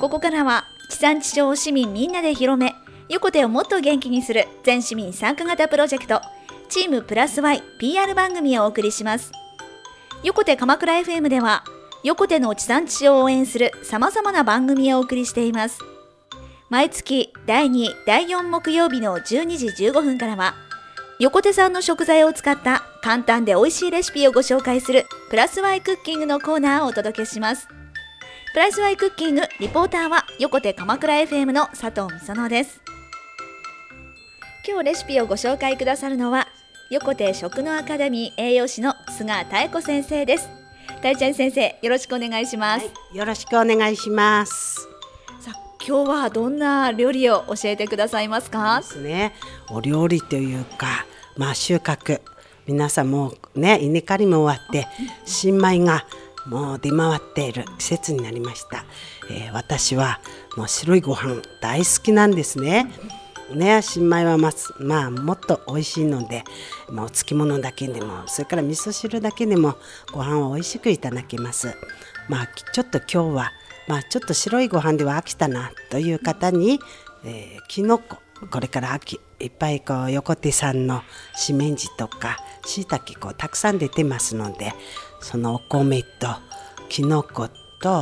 ここからは地産地消を市民みんなで広め、横手をもっと元気にする全市民参加型プロジェクトチームプラス Y PR 番組をお送りします。横手鎌倉 FM では横手の地産地消を応援するさまざまな番組をお送りしています。毎月第2、第4木曜日の12時15分からは横手産の食材を使った簡単で美味しいレシピをご紹介するプラス Y クッキングのコーナーをお届けします。プラス Y クッキングリポーターは横手鎌倉 FM の佐藤美園です。今日レシピをご紹介くださるのは横手食のアカデミー栄養士の菅妙子先生です。大ちゃん先生、よろしくお願いします。 よろしくお願いします。 さあ、今日はどんな料理を教えてくださいますか？ ですね、お料理というか、収穫、皆さんもうね、稲刈りも終わって新米がもう出回っている季節になりました。私はもう白いご飯大好きなんですね。新米はもっと美味しいので、お漬物だけでも、それから味噌汁だけでもご飯を美味しくいただけます。ちょっと今日は、ちょっと白いご飯では飽きたなという方に、きのこ、これから秋いっぱい横手産のしめんじとかしいたけたくさん出てますので、そのお米ときのこと、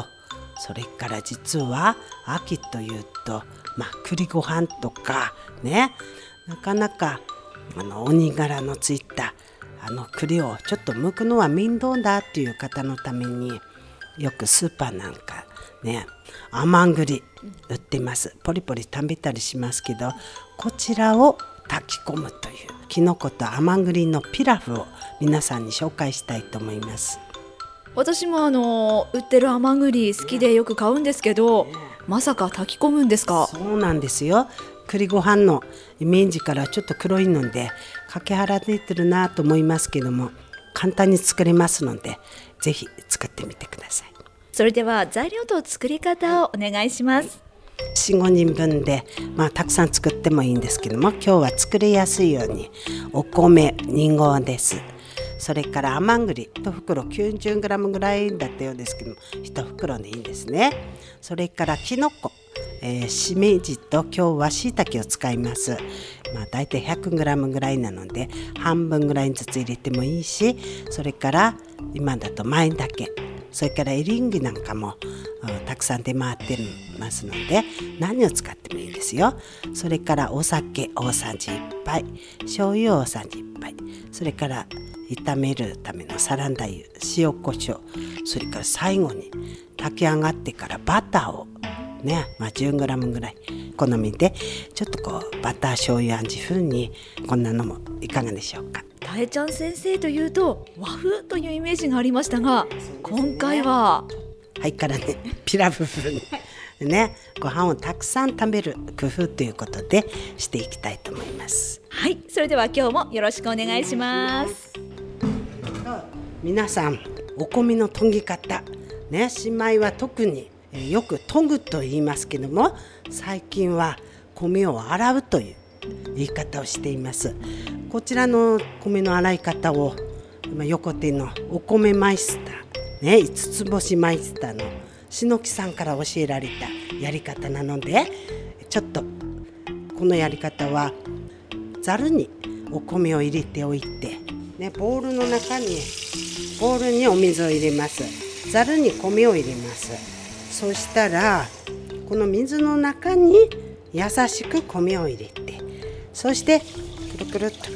それから実は秋というと栗ご飯とかね、なかなか鬼柄のついた栗をちょっと剥くのは面倒だっていう方のために、よくスーパーなんかね、甘栗売ってます。ポリポリ食べたりしますけど、こちらを炊き込むというきのこと甘栗のピラフを皆さんに紹介したいと思います。 私も売ってる甘栗好きでよく買うんですけど、まさか炊き込むんですか？ そうなんですよ。栗ご飯のイメージからちょっと黒いのでかけ離れてるなと思いますけども、簡単に作れますので、ぜひ作ってみてください。 それでは材料と作り方をお願いします。 4、5人分で、たくさん作ってもいいんですけども、今日は作りやすいようにお米2合です。それから甘栗1袋 90g ぐらいだったようですけども、1袋でいいんですね。それからきのこ、しめじと今日はしいたけを使います。だいたい 100g ぐらいなので半分ぐらいずつ入れてもいいし、それから今だと前だけ、それからエリンギなんかもたくさん出回ってますので、何を使ってもいいですよ。それからお酒大さじ1杯、醤油大さじ1杯、それから炒めるためのサラダ油、塩コショウ、それから最後に炊き上がってからバターをね、10g ぐらい好みで、ちょっとバター醤油味風に、こんなのもいかがでしょうか。 大ちゃん先生というと和風というイメージがありましたが、今回はからね、ピラフ風にね、ご飯をたくさん食べる工夫ということでしていきたいと思います。 はい、それでは今日もよろしくお願いします。 皆さん、お米の研ぎ方ね、新米は特によく研ぐと言いますけども、最近は米を洗うという言い方をしています。こちらの米の洗い方を横手のお米マイスター、5つ星マイスターの篠木さんから教えられたやり方なので、ちょっとこのやり方はざるにお米を入れておいて、ボウルの中にお水を入れます。ざるに米を入れます。そしたらこの水の中に優しく米を入れて、そしてくるくるっと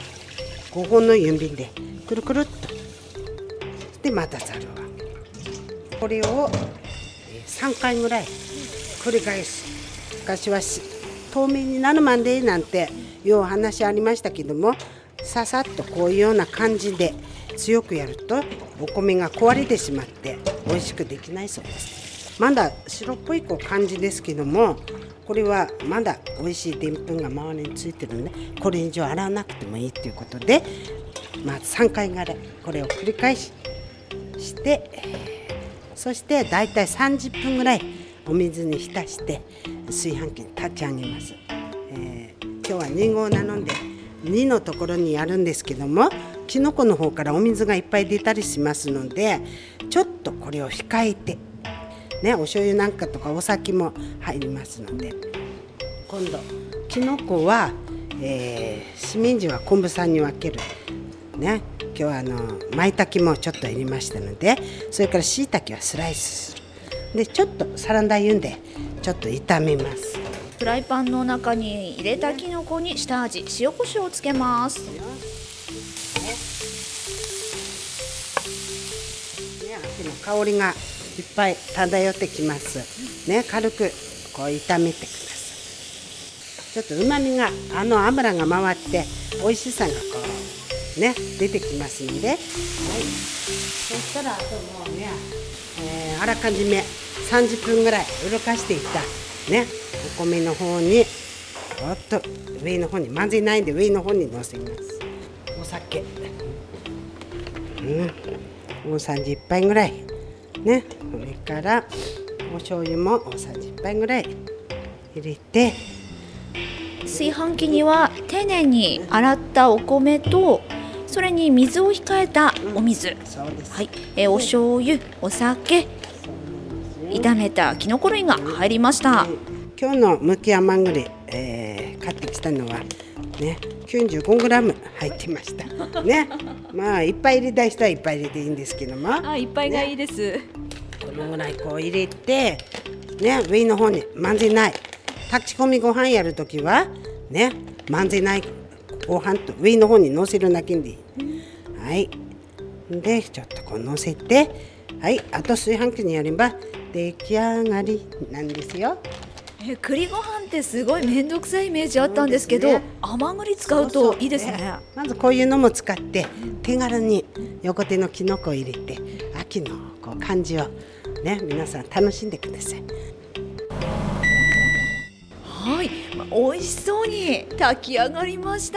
5本の指でくるくるっと、でまたざるはこれを3回ぐらい繰り返す。昔は透明になるまでなんていうお話ありましたけども、ささっとこういうような感じで強くやるとお米が壊れてしまって美味しくできないそうです。まだ白っぽい感じですけども、これはまだ美味しいでんぷんが周りについてるので、これ以上洗わなくてもいいということで、3回ぐらいこれを繰り返して、そしてだいたい30分ぐらいお水に浸して炊飯器に立ち上げます。今日は2合なので2のところにやるんですけども、きのこの方からお水がいっぱい出たりしますので、ちょっとこれを控えてね、お醤油なんかとかお酒も入りますので。今度きのこは、しめじは昆布さんに分けるね。今日は舞茸もちょっと入れましたので、それからしいたけはスライスする。でちょっとサラダ油でちょっと炒めます。 フライパンの中に入れたきのこに下味、塩コショウをつけます。 秋の香りがいっぱい漂ってきますね。軽くこう炒めてください。ちょっとうまみが油が回って美味しさがこうね出てきますので、はい、そしたらあともうね、あらかじめ30分ぐらいうるかしていったねお米の方におっと上の方に混ぜないで上の方にのせます。お酒、大さじ1杯ぐらいね。それからお醤油も大さじ1杯ぐらい入れて、 炊飯器には丁寧に洗ったお米と、それに水を控えたお水、 そうです、 はい、お醤油、お酒、炒めたきのこ類が入りました。 今日のむき甘栗、買ってきたのはね 95g 入ってましたね。まあいっぱい入れたい人はいっぱい入れていいんですけども、 いっぱいがいいです、 このぐらいこう入れてね、上の方に混ぜない、炊き込みご飯やるときはね混ぜないご飯と上の方にのせるだけでいい、はい。でちょっとこうのせて、はい、あと炊飯器にやれば出来上がりなんですよ。 栗ご飯ってすごいめんどくさいイメージあったんですけど、 ね、 甘栗使うといいですね。 まずこういうのも使って手軽に横手のきのこを入れて秋のこう感じをね皆さん楽しんでください。 はい、美味しそうに炊き上がりました。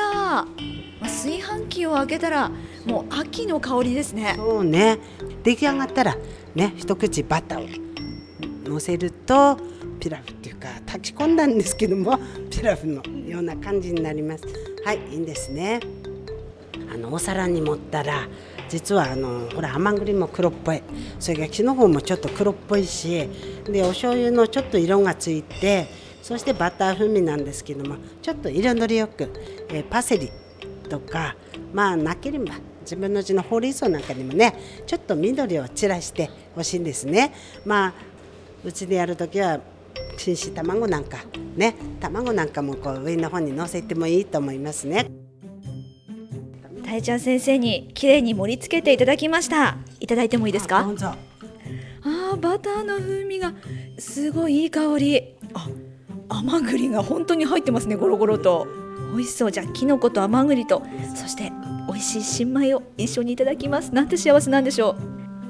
炊飯器を開けたらもう秋の香りですね。 そうね、出来上がったらね一口バターをのせるとピラフっていうか炊き込んだんですけどもピラフのような感じになります。はい、いいんですね。お皿に盛ったら実はほら甘栗も黒っぽい、それからきのこもちょっと黒っぽいし、でお醤油のちょっと色がついて、そしてバター風味なんですけどもちょっと彩りよく、パセリとかまあなければ自分の家のほうれん草なんかにもねちょっと緑を散らしてほしいんですね。まあうちでやるときは錦糸卵なんかね、卵なんかもこう上の方に乗せてもいいと思いますね。 たいちゃん先生にきれいに盛り付けていただきました。いただいてもいいですか？ どうぞ。 バターの風味がすごいいい香り。甘栗が本当に入ってますね、ゴロゴロと。美味しそう。じゃあきのこと甘栗と、そして美味しい新米を一緒にいただきます。なんて幸せなんでしょ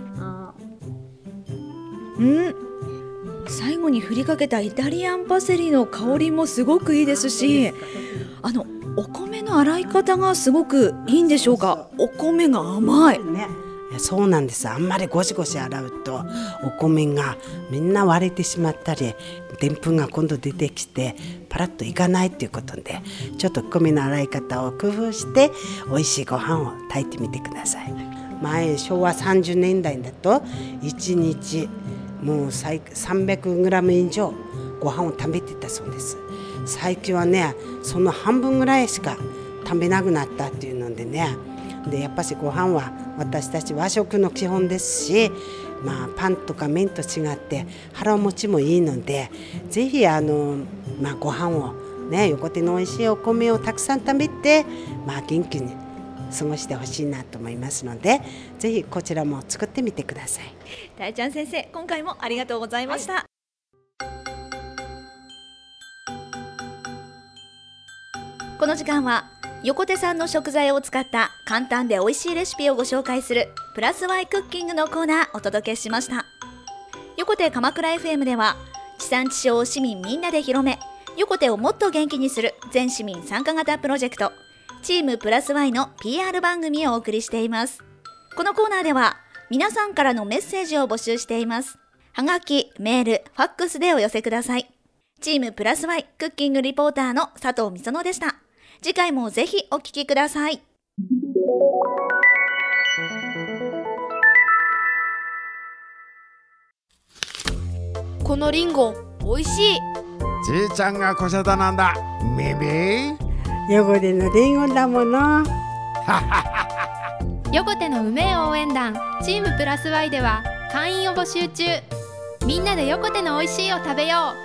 う。最後に振りかけたイタリアンパセリの香りもすごくいいですし、お米の洗い方がすごくいいんでしょうか。お米が甘い、 ね、そうなんです。あんまりゴシゴシ洗うとお米がみんな割れてしまったり、でんぷんが今度出てきてパラッといかないということで、ちょっと米の洗い方を工夫して美味しいご飯を炊いてみてください。前昭和30年代だと1日もう300g 以上ご飯を食べてたそうです。最近はねその半分ぐらいしか食べなくなったっていうのでね、でやっぱしご飯は私たち和食の基本ですし、パンとか麺と違って腹持ちもいいので、ぜひご飯をね横手の美味しいお米をたくさん食べて、元気に過ごしてほしいなと思いますので、ぜひこちらも作ってみてください。 たいちゃん先生、今回もありがとうございました。この時間は横手産の食材を使った簡単で美味しいレシピをご紹介するプラス Y クッキングのコーナーお届けしました。横手鎌倉 FM では地産地消を市民みんなで広め、横手をもっと元気にする全市民参加型プロジェクトチームプラス Y の PR 番組をお送りしています。このコーナーでは皆さんからのメッセージを募集しています。はがき、メール、ファックスでお寄せください。チームプラス Y クッキングリポーターの佐藤美園でした。次回もぜひお聞きください。 このリンゴおいしい。 じいちゃんがコシャダなんだ。ミミ汚れのリンゴだもの。 横手の梅応援団チームプラス Y では会員を募集中。みんなで横手のおいしいを食べよう。